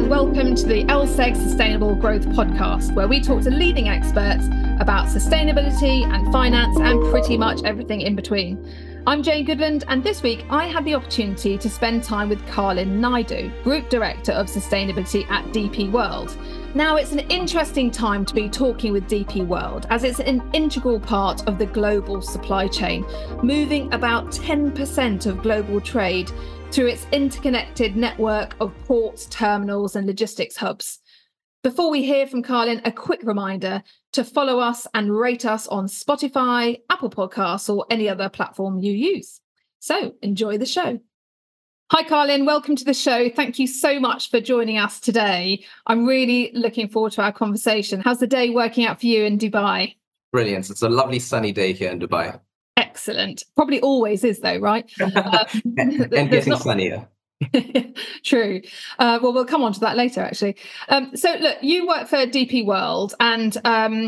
and welcome to the LSEG Sustainable Growth Podcast, where we talk to leading experts about sustainability and finance and pretty much everything in between. I'm Jane Goodland, and this week I had the opportunity to spend time with Carlin Naidu, Group Director of Sustainability at DP World. Now, it's an interesting time to be talking with DP World, as it's an integral part of the global supply chain, moving about 10% of global trade through its interconnected network of ports, terminals, and logistics hubs. Before we hear from Carlin, a quick reminder to follow us and rate us on Spotify, Apple Podcasts, or any other platform you use. So enjoy the show. Hi, Carlin. Welcome to the show. Thank you so much for joining us today. I'm really looking forward to our conversation. How's the day working out for you in Dubai? Brilliant. It's a lovely sunny day here in Dubai. Excellent. Probably always is, though, right? And getting sunnier. True. Well, we'll come on to that later, actually. So, look, you work for DP World, and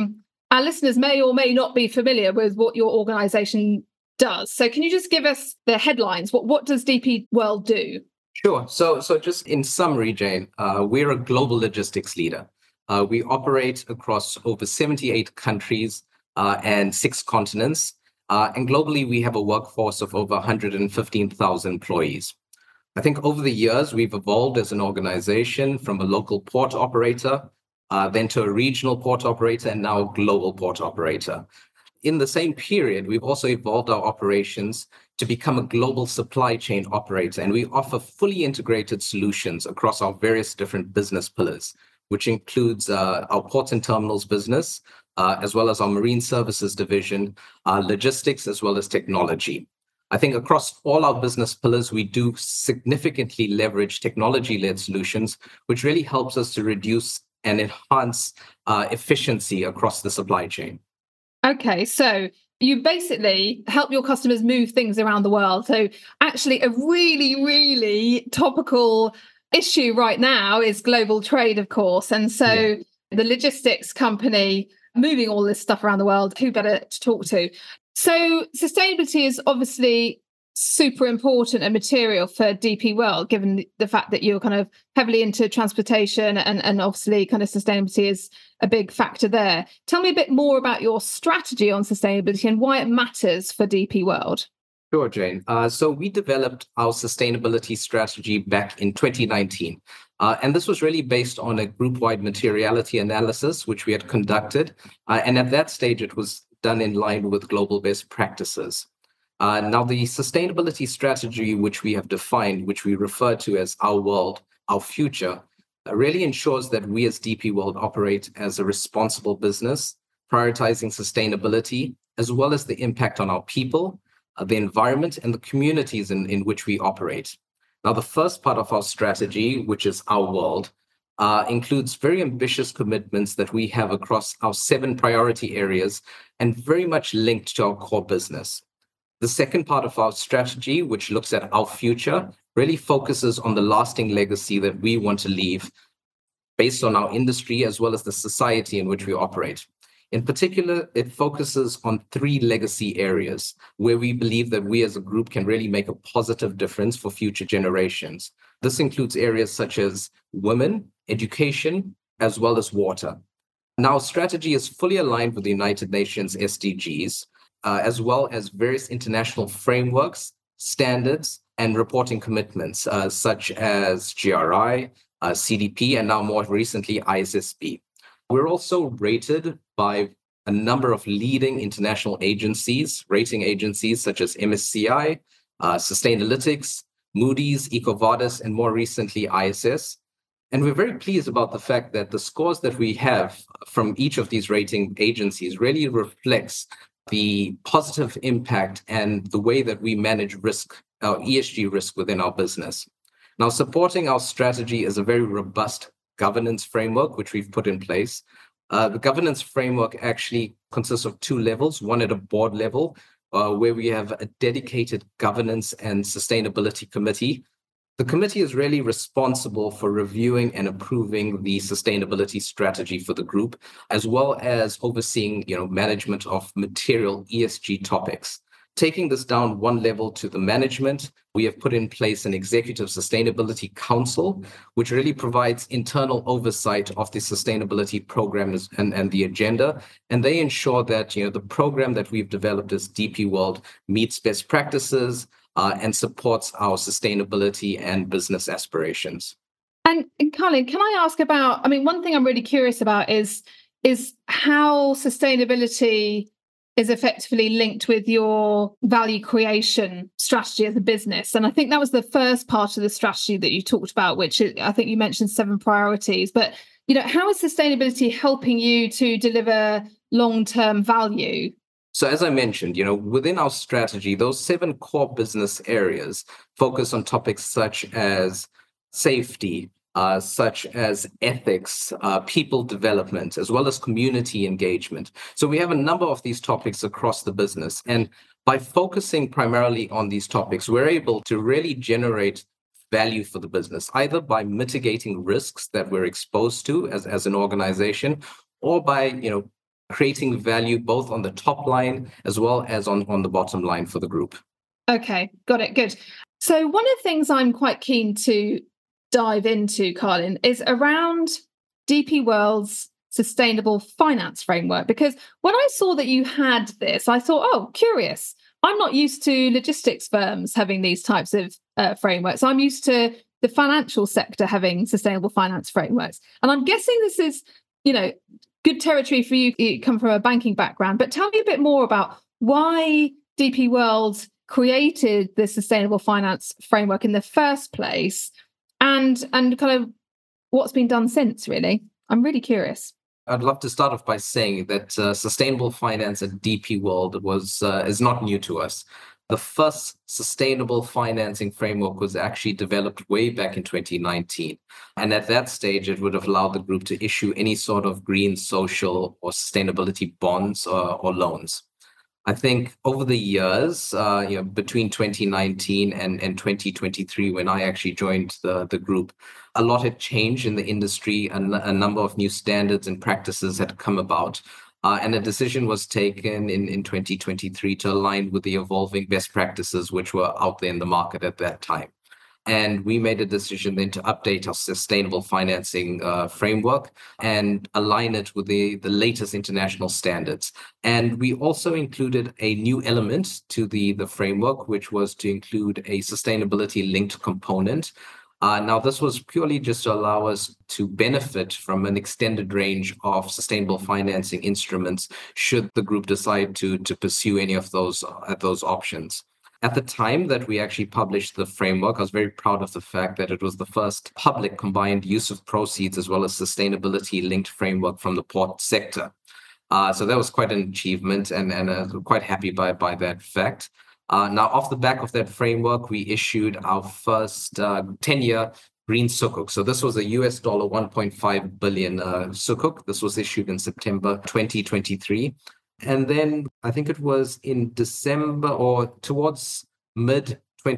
our listeners may or may not be familiar with what your organisation does. So can you just give us the headlines? What does DP World do? Sure. So just in summary, Jane, we're a global logistics leader. We operate across over 78 countries and 6 continents. And globally, we have a workforce of over 115,000 employees. I think over the years, we've evolved as an organization from a local port operator, then to a regional port operator, and now a global port operator. In the same period, we've also evolved our operations to become a global supply chain operator, and we offer fully integrated solutions across our various different business pillars, which includes our ports and terminals business, as well as our marine services division, logistics, as well as technology. I think across all our business pillars, we do significantly leverage technology-led solutions, which really helps us to reduce and enhance efficiency across the supply chain. Okay, so you basically help your customers move things around the world. So actually a really, really topical issue right now is global trade, of course. And so the logistics company moving all this stuff around the world, who better to talk to? So sustainability is obviously super important and material for DP World, given the fact that you're kind of heavily into transportation and obviously kind of sustainability is a big factor there. Tell me a bit more about your strategy on sustainability and why it matters for DP World. Sure, Jane. So we developed our sustainability strategy back in 2019. And this was really based on a group-wide materiality analysis, which we had conducted. And at that stage, it was done in line with global best practices. Now, the sustainability strategy, which we have defined, which we refer to as our world, our future, really ensures that we as DP World operate as a responsible business, prioritizing sustainability, as well as the impact on our people, the environment, and the communities in which we operate. Now, the first part of our strategy, which is our world, includes very ambitious commitments that we have across our 7 priority areas and very much linked to our core business. The second part of our strategy, which looks at our future, really focuses on the lasting legacy that we want to leave based on our industry as well as the society in which we operate. In particular, it focuses on 3 legacy areas where we believe that we as a group can really make a positive difference for future generations. This includes areas such as women, education, as well as water. Now, our strategy is fully aligned with the United Nations SDGs, as well as various international frameworks, standards, and reporting commitments, such as GRI, CDP, and now more recently, ISSB. We're also rated by a number of leading international agencies, rating agencies such as MSCI, Sustainalytics, Moody's, EcoVadis, and more recently, ISS. And we're very pleased about the fact that the scores that we have from each of these rating agencies really reflects the positive impact and the way that we manage risk, our ESG risk within our business. Now, supporting our strategy is a very robust governance framework, which we've put in place. The governance framework actually consists of 2 levels, one at a board level, where we have a dedicated governance and sustainability committee. The committee is really responsible for reviewing and approving the sustainability strategy for the group, as well as overseeing, management of material ESG topics. taking this down one level to the management, we have put in place an executive sustainability council, which really provides internal oversight of the sustainability programs and the agenda. And they ensure that, the program that we've developed as DP World meets best practices and supports our sustainability and business aspirations. And Carlin, can I ask about, one thing I'm really curious about is how sustainability is effectively linked with your value creation strategy as a business. And I think that was the first part of the strategy that you talked about, which I think you mentioned 7 priorities. But, how is sustainability helping you to deliver long-term value? So as I mentioned, within our strategy, those 7 core business areas focus on topics such as safety, such as ethics, people development, as well as community engagement. So we have a number of these topics across the business. And by focusing primarily on these topics, we're able to really generate value for the business, either by mitigating risks that we're exposed to as an organization, or by, creating value both on the top line as well as on the bottom line for the group. Okay, got it. Good. So one of the things I'm quite keen to dive into, Carlin, is around DP World's sustainable finance framework. Because when I saw that you had this, I thought, oh, curious. I'm not used to logistics firms having these types of frameworks. I'm used to the financial sector having sustainable finance frameworks. And I'm guessing this is, good territory for you. You come from a banking background. But tell me a bit more about why DP World created the sustainable finance framework in the first place, and kind of what's been done since, really. I'm really curious. I'd love to start off by saying that sustainable finance at DP World is not new to us. The first sustainable financing framework was actually developed way back in 2019. And at that stage, it would have allowed the group to issue any sort of green, social, or sustainability bonds or loans. I think over the years, between 2019 and 2023, when I actually joined the group, a lot had changed in the industry, and a number of new standards and practices had come about. And a decision was taken in 2023 to align with the evolving best practices which were out there in the market at that time. And we made a decision then to update our sustainable financing framework and align it with the latest international standards. And we also included a new element to the framework, which was to include a sustainability linked component. Now, this was purely just to allow us to benefit from an extended range of sustainable financing instruments should the group decide to pursue any of those options. At the time that we actually published the framework, I was very proud of the fact that it was the first public combined use of proceeds as well as sustainability linked framework from the port sector. So that was quite an achievement, and quite happy by that fact. Now, off the back of that framework, we issued our first 10-year green sukuk. So this was a US dollar 1.5 billion sukuk. This was issued in September 2023. And then I think it was in December or towards mid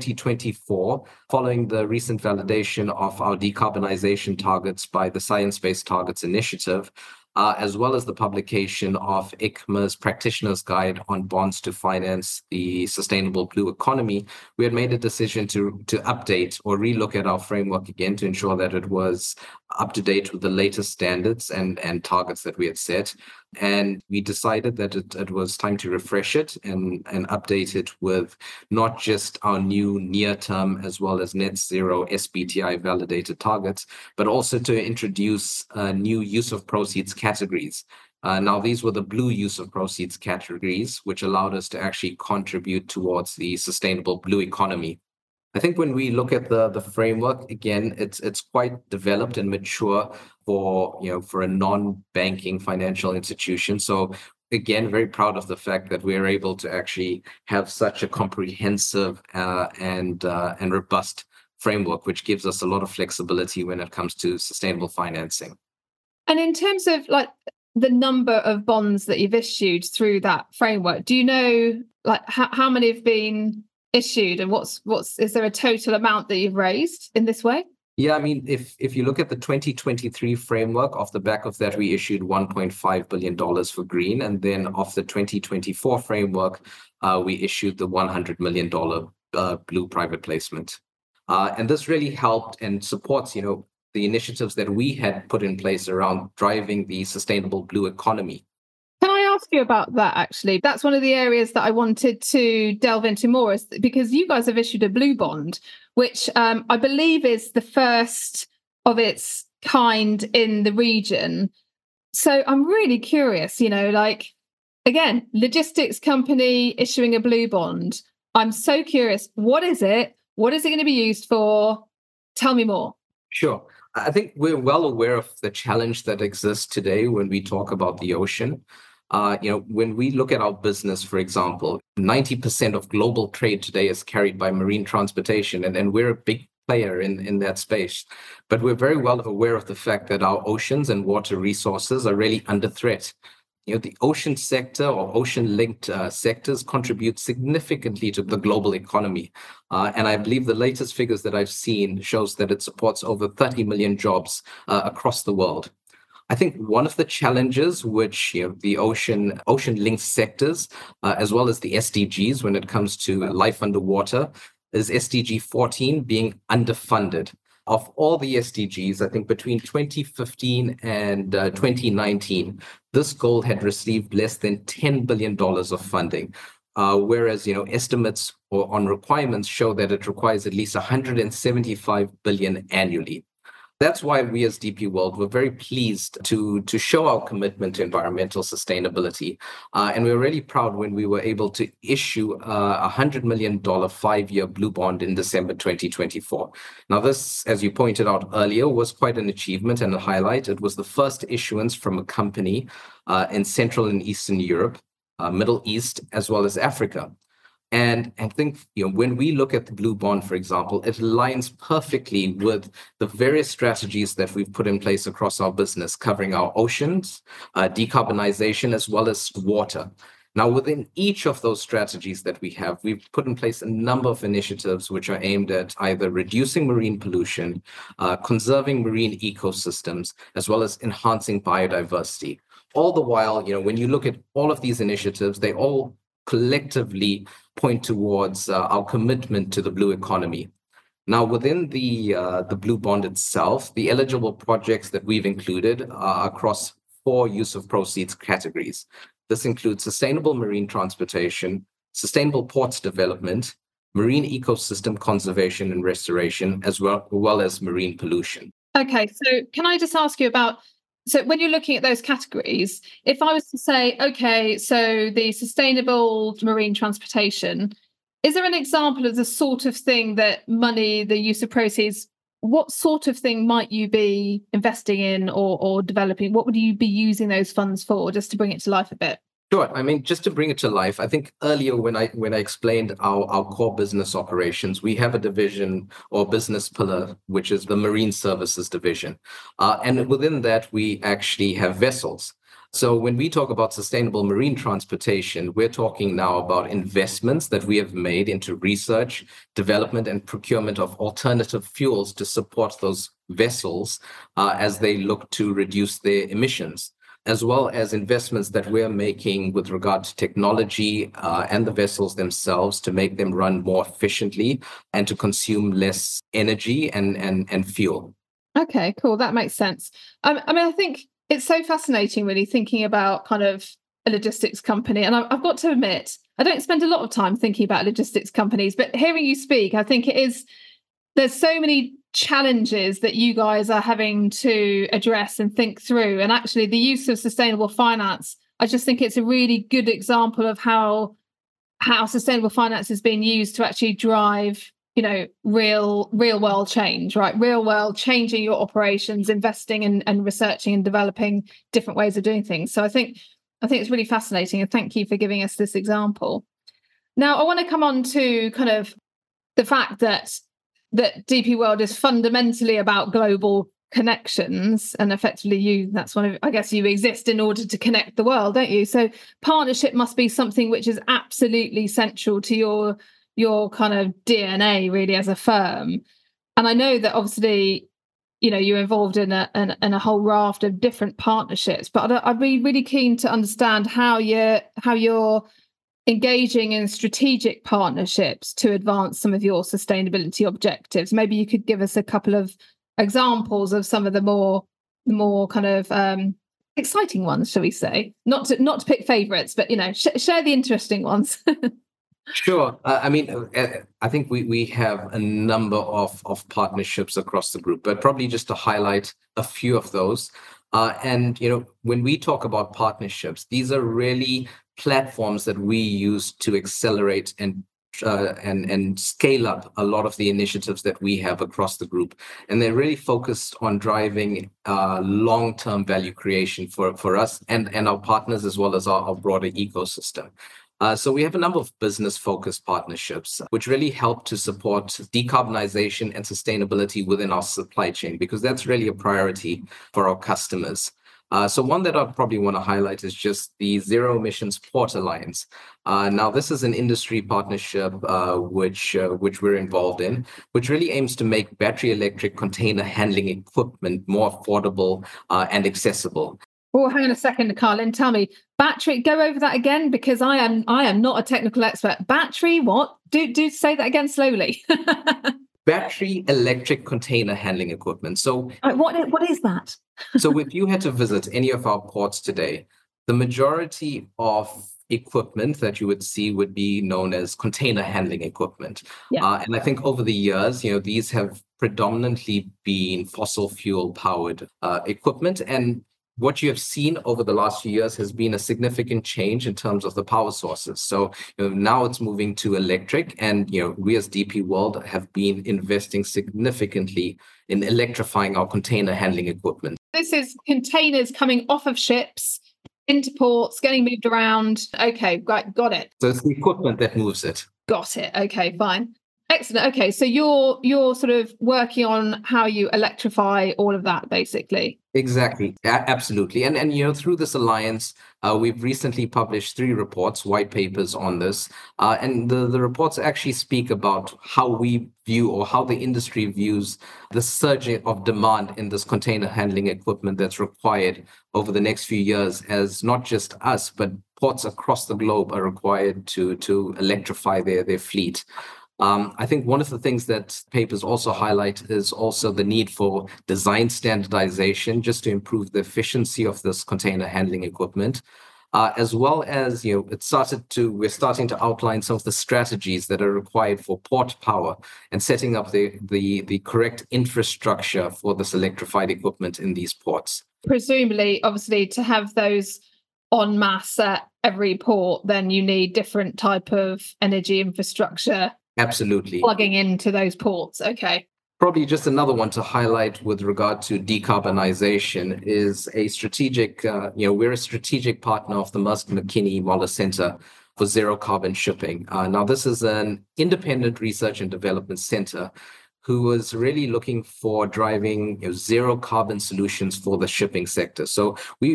2024, following the recent validation of our decarbonization targets by the Science Based Targets Initiative, as well as the publication of ICMA's Practitioner's Guide on Bonds to Finance the Sustainable Blue Economy, we had made a decision to update or relook at our framework again to ensure that it was up to date with the latest standards and targets that we had set. And we decided that it was time to refresh it and update it with not just our new near-term as well as net zero SBTi validated targets, but also to introduce new use of proceeds categories. Now, these were the blue use of proceeds categories, which allowed us to actually contribute towards the sustainable blue economy. I think when we look at the framework, again, it's quite developed and mature for a non-banking financial institution. So again, very proud of the fact that we're able to actually have such a comprehensive and robust framework, which gives us a lot of flexibility when it comes to sustainable financing. And in terms of like the number of bonds that you've issued through that framework, do you know like how many have been issued, and is there a total amount that you've raised in this way? Yeah, I mean, if you look at the 2023 framework, off the back of that, we issued $1.5 billion for green. And then off the 2024 framework, we issued the $100 million blue private placement. And this really helped and supports, the initiatives that we had put in place around driving the sustainable blue economy. Can I ask you about that, actually? That's one of the areas that I wanted to delve into more, is because you guys have issued a blue bond, which I believe is the first of its kind in the region. So I'm really curious, again, logistics company issuing a blue bond. I'm so curious. What is it? What is it going to be used for? Tell me more. Sure. I think we're well aware of the challenge that exists today when we talk about the ocean. When we look at our business, for example, 90% of global trade today is carried by marine transportation, and we're a big player in that space. But we're very well aware of the fact that our oceans and water resources are really under threat. The ocean sector or ocean-linked sectors contribute significantly to the global economy. And I believe the latest figures that I've seen shows that it supports over 30 million jobs across the world. I think one of the challenges which the ocean-linked sectors, as well as the SDGs when it comes to life underwater, is SDG 14 being underfunded. Of all the SDGs, I think between 2015 and 2019, this goal had received less than $10 billion of funding, whereas estimates on requirements show that it requires at least 175 billion annually. That's why we as DP World were very pleased to show our commitment to environmental sustainability. And we were really proud when we were able to issue a $100 million 5-year blue bond in December 2024. Now, this, as you pointed out earlier, was quite an achievement and a highlight. It was the first issuance from a company in Central and Eastern Europe, Middle East, as well as Africa. And I think, when we look at the blue bond, for example, it aligns perfectly with the various strategies that we've put in place across our business, covering our oceans, decarbonization, as well as water. Now, within each of those strategies that we have, we've put in place a number of initiatives which are aimed at either reducing marine pollution, conserving marine ecosystems, as well as enhancing biodiversity. All the while, when you look at all of these initiatives, they all collectively point towards our commitment to the blue economy. Now, within the blue bond itself, the eligible projects that we've included are across 4 use of proceeds categories. This includes sustainable marine transportation, sustainable ports development, marine ecosystem conservation and restoration, as well as marine pollution. Okay, so can I just ask you about, so when you're looking at those categories, if I was to say, okay, so the sustainable marine transportation, is there an example of the sort of thing that money, the use of proceeds, what sort of thing might you be investing in or developing? What would you be using those funds for, just to bring it to life a bit? Sure. I mean, just to bring it to life, I think earlier when I explained our core business operations, we have a division or business pillar, which is the Marine Services division. And within that, we actually have vessels. So when we talk about sustainable marine transportation, we're talking now about investments that we have made into research, development, and procurement of alternative fuels to support those vessels as they look to reduce their emissions, as well as investments that we're making with regard to technology and the vessels themselves to make them run more efficiently and to consume less energy and fuel. Okay, cool. That makes sense. I think it's so fascinating, really, thinking about kind of a logistics company. And I've got to admit, I don't spend a lot of time thinking about logistics companies, but hearing you speak, I think there's so many challenges that you guys are having to address and think through. And actually the use of sustainable finance, I just think it's a really good example of how sustainable finance is being used to actually drive, real world change, right? Real world changing your operations, investing and researching and developing different ways of doing things. So I think it's really fascinating. And thank you for giving us this example. Now, I want to come on to kind of the fact that DP World is fundamentally about global connections, and effectively that's one of, I guess, you exist in order to connect the world, don't you? So partnership must be something which is absolutely central to your kind of DNA, really, as a firm. And I know that obviously you're involved in a whole raft of different partnerships. But I'd be really keen to understand how you're engaging in strategic partnerships to advance some of your sustainability objectives. Maybe you could give us a couple of examples of some of the more kind of exciting ones, shall we say? Not to pick favourites, but share the interesting ones. Sure. I think we have a number of partnerships across the group, but probably just to highlight a few of those. When we talk about partnerships, these are really platforms that we use to accelerate and scale up a lot of the initiatives that we have across the group. And they're really focused on driving long-term value creation for us and our partners, as well as our broader ecosystem. So we have a number of business-focused partnerships, which really help to support decarbonization and sustainability within our supply chain, because that's really a priority for our customers. So one that I probably want to highlight is just the Zero Emissions Port Alliance. Now, this is an industry partnership which we're involved in, which really aims to make battery electric container handling equipment more affordable and accessible. Oh, hang on a second, Carlin. Tell me, battery. Go over that again, because I am not a technical expert. Battery, what? Do say that again slowly. Battery electric container handling equipment. So, what is that? So, if you had to visit any of our ports today, the majority of equipment that you would see would be known as container handling equipment. Yeah. And I think over the years, these have predominantly been fossil fuel powered equipment. And what you have seen over the last few years has been a significant change in terms of the power sources. So now it's moving to electric, and we as DP World have been investing significantly in electrifying our container handling equipment. This is containers coming off of ships into ports, getting moved around. Okay, right, got it. So it's the equipment that moves it. Got it. Okay, fine. Excellent. Okay, so you're sort of working on how you electrify all of that, basically. Exactly. Absolutely. And through this alliance, we've recently published 3 reports, white papers on this. And the reports actually speak about how we view, or how the industry views, the surge of demand in this container handling equipment that's required over the next few years, as not just us, but ports across the globe are required to electrify their fleet. I think one of the things that papers also highlight is also the need for design standardization, just to improve the efficiency of this container handling equipment, as well as we're starting to outline some of the strategies that are required for port power and setting up the correct infrastructure for this electrified equipment in these ports. Presumably, obviously, to have those en masse at every port, then you need different type of energy infrastructure. Absolutely. Plugging into those ports. Okay. Probably just another one to highlight with regard to decarbonization is a strategic, we're a strategic partner of the Maersk Mckinney Møller Center for Zero Carbon Shipping. Now, this is an independent research and development center who was really looking for driving zero carbon solutions for the shipping sector. So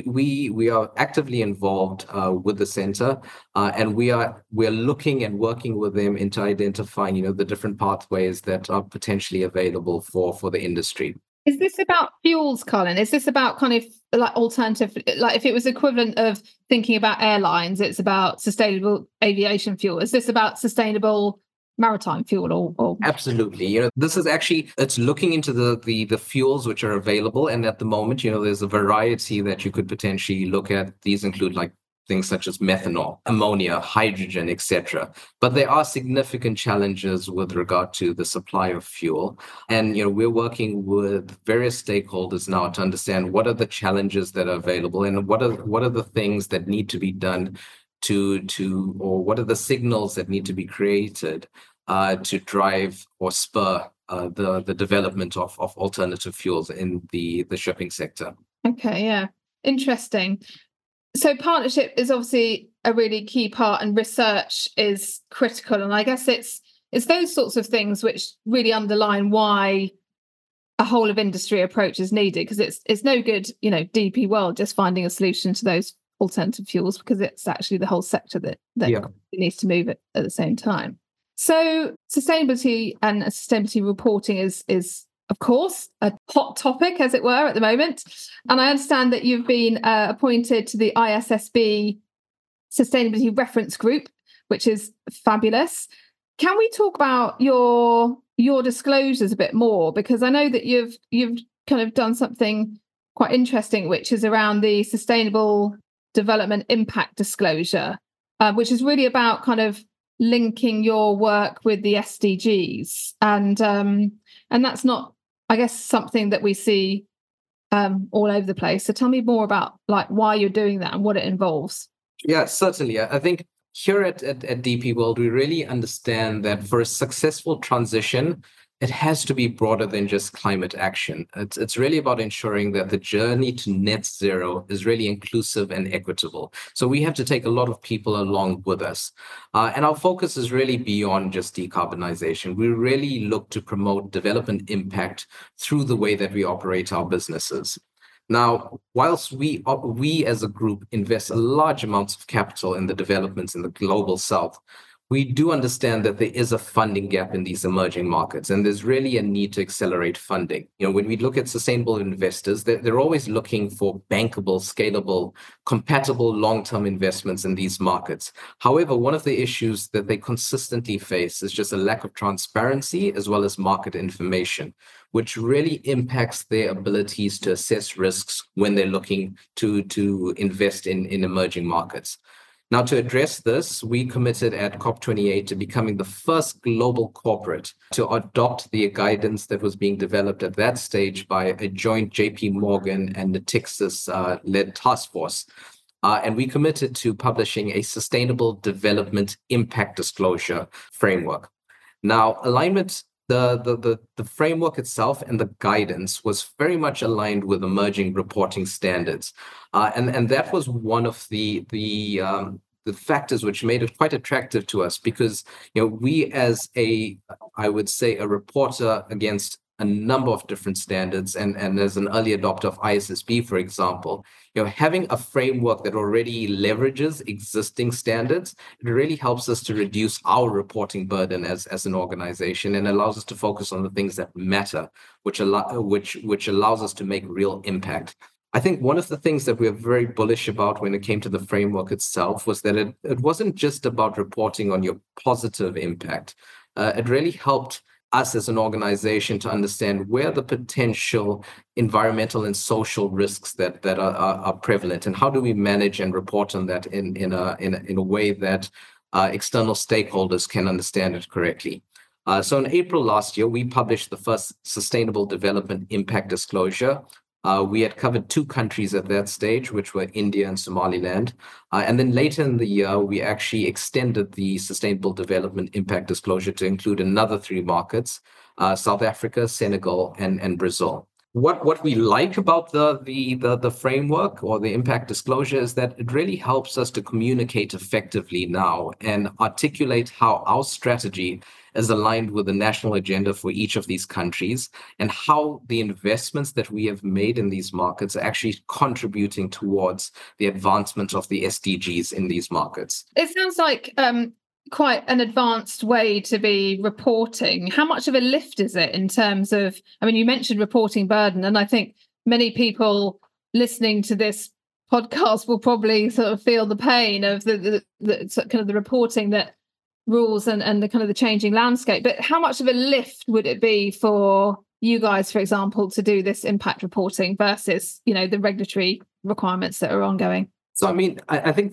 we are actively involved with the center, and we are looking and working with them into identifying the different pathways that are potentially available for the industry. Is this about fuels, Colin? Is this about kind of like alternative, like if it was equivalent of thinking about airlines, it's about sustainable aviation fuel? Is this about sustainable maritime fuel or Absolutely. This is actually, it's looking into the fuels which are available, and at the moment there's a variety that you could potentially look at. These include like things such as methanol, ammonia, hydrogen, etc. But there are significant challenges with regard to the supply of fuel, and we're working with various stakeholders now to understand what are the challenges that are available, and what are the things that need to be done or what are the signals that need to be created to drive or spur the development of alternative fuels in the shipping sector. Okay, yeah. Interesting. So partnership is obviously a really key part, and research is critical. And I guess it's those sorts of things which really underline why a whole of industry approach is needed, because it's no good, DP World just finding a solution to those alternative fuels, because it's actually the whole sector that needs to move at the same time. So sustainability and sustainability reporting is of course, a hot topic, as it were, at the moment. And I understand that you've been appointed to the ISSB Sustainability Reference Group, which is fabulous. Can we talk about your disclosures a bit more? Because I know that you've kind of done something quite interesting, which is around the Sustainable Development Impact Disclosure, which is really about kind of linking your work with the SDGs, and that's not, I guess, something that we see all over the place. So tell me more about like why you're doing that and what it involves. Yeah, certainly. I think here at DP World, we really understand that for a successful transition, it has to be broader than just climate action. It's really about ensuring that the journey to net zero is really inclusive and equitable. So we have to take a lot of people along with us. And our focus is really beyond just decarbonization. We really look to promote development impact through the way that we operate our businesses. Now, whilst we as a group invest large amounts of capital in the developments in the global south, we do understand that there is a funding gap in these emerging markets, and there's really a need to accelerate funding. When we look at sustainable investors, they're always looking for bankable, scalable, compatible long-term investments in these markets. However, one of the issues that they consistently face is just a lack of transparency as well as market information, which really impacts their abilities to assess risks when they're looking to invest in emerging markets. Now, to address this, we committed at COP28 to becoming the first global corporate to adopt the guidance that was being developed at that stage by a joint JP Morgan and Natixis-led task force. And we committed to publishing a sustainable development impact disclosure framework. Now, alignment, the framework itself and the guidance was very much aligned with emerging reporting standards. And that was one of the factors which made it quite attractive to us, because we as I would say a reporter against a number of different standards, and as an early adopter of ISSB, for example, having a framework that already leverages existing standards, it really helps us to reduce our reporting burden as an organization, and allows us to focus on the things that matter, which allows us to make real impact. I think one of the things that we're very bullish about when it came to the framework itself was that it wasn't just about reporting on your positive impact. It really helped us as an organization to understand where the potential environmental and social risks that are prevalent, and how do we manage and report on that in a way that external stakeholders can understand it correctly. So in April last year, we published the first Sustainable Development Impact Disclosure. We had covered 2 countries at that stage, which were India and Somaliland. And then later in the year, we actually extended the Sustainable Development Impact Disclosure to include another 3 markets, South Africa, Senegal, and Brazil. What we like about the framework or the impact disclosure is that it really helps us to communicate effectively now and articulate how our strategy is aligned with the national agenda for each of these countries, and how the investments that we have made in these markets are actually contributing towards the advancement of the SDGs in these markets. It sounds like quite an advanced way to be reporting. How much of a lift is it in terms of, I mean, you mentioned reporting burden, and I think many people listening to this podcast will probably sort of feel the pain of the kind of the reporting that rules and the kind of the changing landscape. But how much of a lift would it be for you guys, for example, to do this impact reporting versus, the regulatory requirements that are ongoing? So, I mean, I think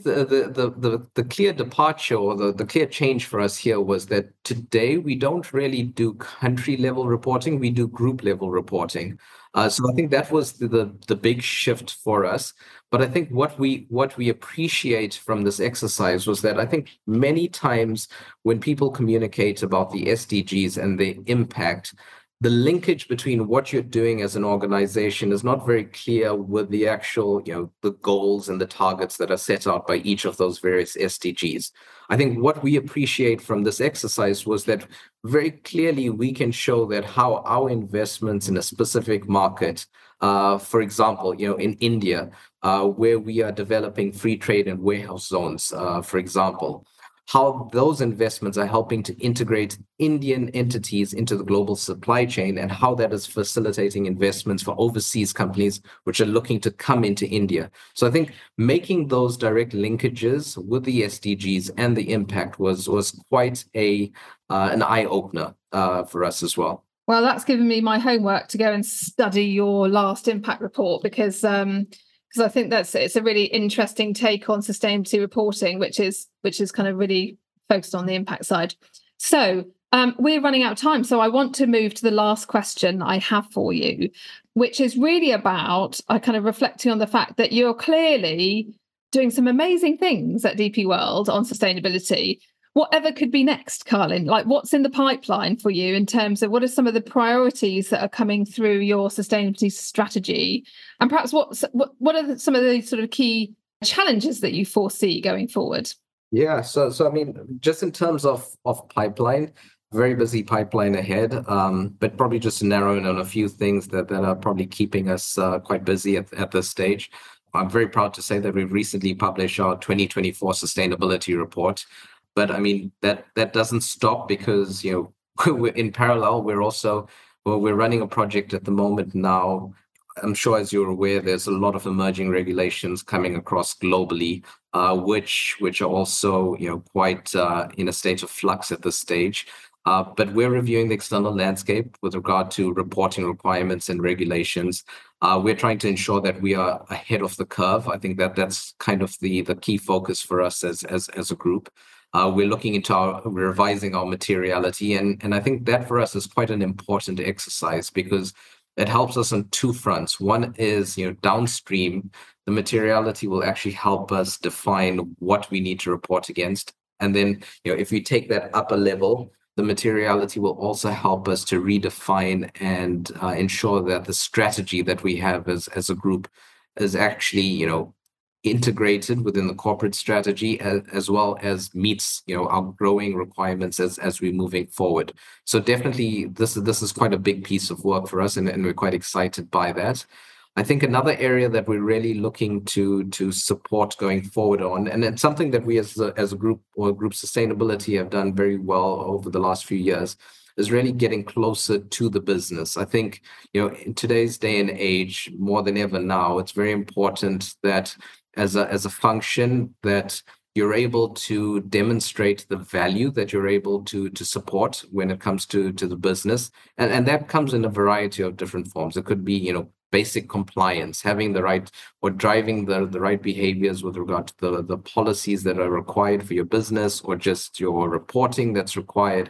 the clear departure or the clear change for us here was that today we don't really do country level reporting, we do group level reporting. So I think that was the big shift for us. But I think what we appreciate from this exercise was that I think many times when people communicate about the SDGs and the impact, the linkage between what you're doing as an organization is not very clear with the actual, the goals and the targets that are set out by each of those various SDGs. I think what we appreciate from this exercise was that very clearly we can show that how our investments in a specific market, for example, in India, where we are developing free trade and warehouse zones, for example, how those investments are helping to integrate Indian entities into the global supply chain and how that is facilitating investments for overseas companies which are looking to come into India. So I think making those direct linkages with the SDGs and the impact was quite an eye-opener for us as well. Well, that's given me my homework to go and study your last impact report because I think it's a really interesting take on sustainability reporting, which is kind of really focused on the impact side. So we're running out of time, so I want to move to the last question I have for you, which is really about kind of reflecting on the fact that you're clearly doing some amazing things at DP World on sustainability. Whatever could be next, Carlin? Like, what's in the pipeline for you in terms of what are some of the priorities that are coming through your sustainability strategy? And perhaps what are some of the sort of key challenges that you foresee going forward? Yeah, so I mean, just in terms of pipeline, very busy pipeline ahead, but probably just to narrow in on a few things that are probably keeping us quite busy at this stage. I'm very proud to say that we've recently published our 2024 sustainability report. But I mean, that doesn't stop because, we're in parallel, we're running a project at the moment now. I'm sure, as you're aware, there's a lot of emerging regulations coming across globally, which are also, quite in a state of flux at this stage. But we're reviewing the external landscape with regard to reporting requirements and regulations. We're trying to ensure that we are ahead of the curve. I think that's kind of the key focus for us as a group. We're looking into revising our materiality, and I think that for us is quite an important exercise because it helps us on two fronts. One is, downstream, the materiality will actually help us define what we need to report against. And then, if we take that upper level, the materiality will also help us to redefine and ensure that the strategy that we have as a group is actually, integrated within the corporate strategy as well as meets our growing requirements as we're moving forward. So definitely this is quite a big piece of work for us, and we're quite excited by that. I think another area that we're really looking to support going forward on, and it's something that we as a group or group sustainability have done very well over the last few years, is really getting closer to the business. I think, in today's day and age, more than ever now, it's very important that as a function that you're able to demonstrate the value that you're able to support when it comes to the business. And that comes in a variety of different forms. It could be, basic compliance, having the right or driving the right behaviors with regard to the policies that are required for your business, or just your reporting that's required,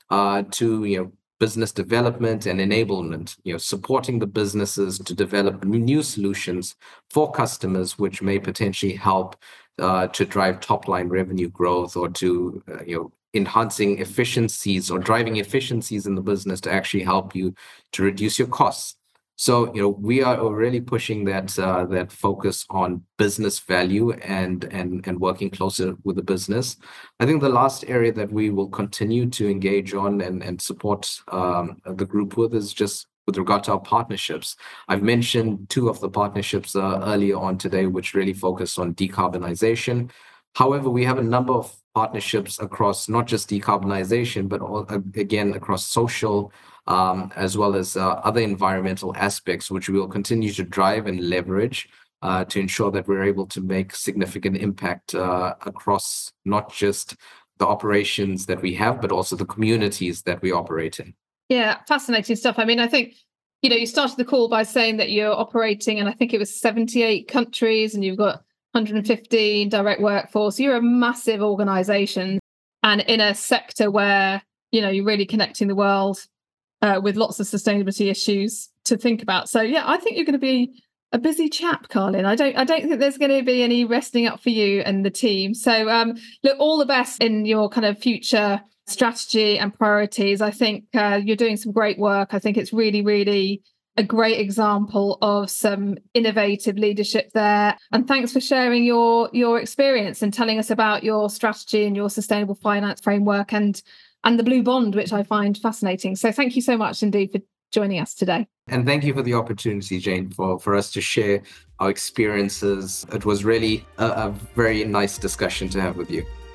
to, business development and enablement, supporting the businesses to develop new solutions for customers, which may potentially help to drive top line revenue growth, or to, enhancing efficiencies or driving efficiencies in the business to actually help you to reduce your costs. So, we are really pushing that focus on business value and working closer with the business. I think the last area that we will continue to engage on and support the group with is just with regard to our partnerships. I've mentioned two of the partnerships earlier on today, which really focus on decarbonization. However, we have a number of partnerships across not just decarbonization, but again across social as well as other environmental aspects, which we will continue to drive and leverage to ensure that we're able to make significant impact across not just the operations that we have, but also the communities that we operate in. Yeah, fascinating stuff. I mean, I think, you started the call by saying that you're operating in, I think it was 78 countries, and you've got 115 direct workforce. You're a massive organization, and in a sector where, you're really connecting the world with lots of sustainability issues to think about. So yeah, I think you're going to be a busy chap, Carlin. I don't think there's going to be any resting up for you and the team. So look, all the best in your kind of future strategy and priorities. I think you're doing some great work. I think it's really, really a great example of some innovative leadership there. And thanks for sharing your experience and telling us about your strategy and your sustainable finance framework and the Blue Bond, which I find fascinating. So thank you so much indeed for joining us today. And thank you for the opportunity, Jane, for us to share our experiences. It was really a very nice discussion to have with you.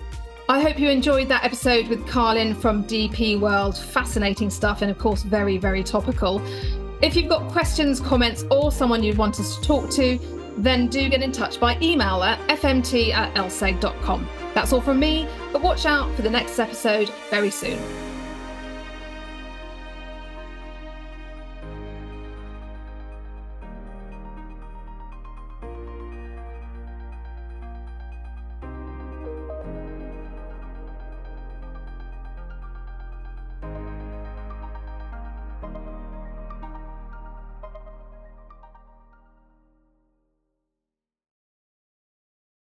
I hope you enjoyed that episode with Carlin from DP World. Fascinating stuff, and of course, very, very topical. If you've got questions, comments, or someone you'd want us to talk to, then do get in touch by email at fmt@lseg.com. That's all from me, but watch out for the next episode very soon.